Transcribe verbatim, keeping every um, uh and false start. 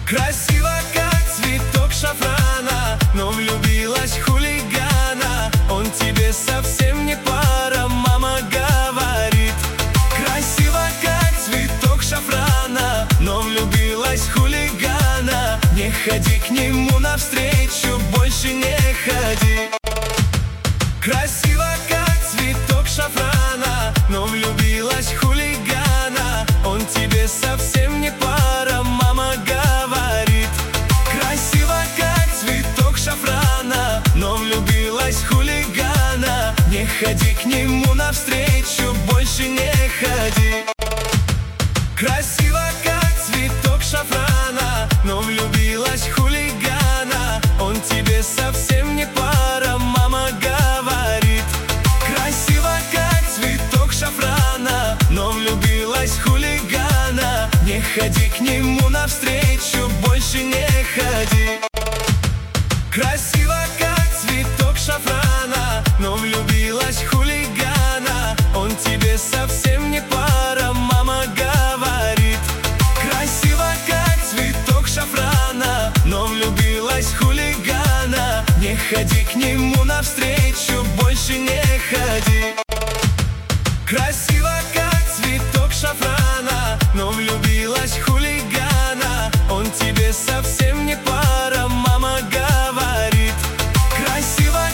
Красиво, как цветок шафрана, но влюбилась хулигана. Он тебе совсем не пара, мама говорит. Красиво, как цветок шафрана, но влюбилась хулигана. Не ходи к нему навстречу, больше не ходи. Красиво, как цветок шафрана, но влюбилась хулигана. Он тебе совсем не пара, мама говорит. Красиво, как цветок шафрана, но влюбилась хулигана. Не ходи к нему навстречу, больше не ходи. Красиво, как цветок шафрана, но влюбилась хулигана. Он тебе совсем не пара, мама говорит. Красиво, как цветок шафрана, но влюбилась хулигана. Не ходи к нему навстречу, больше не ходи. Красиво,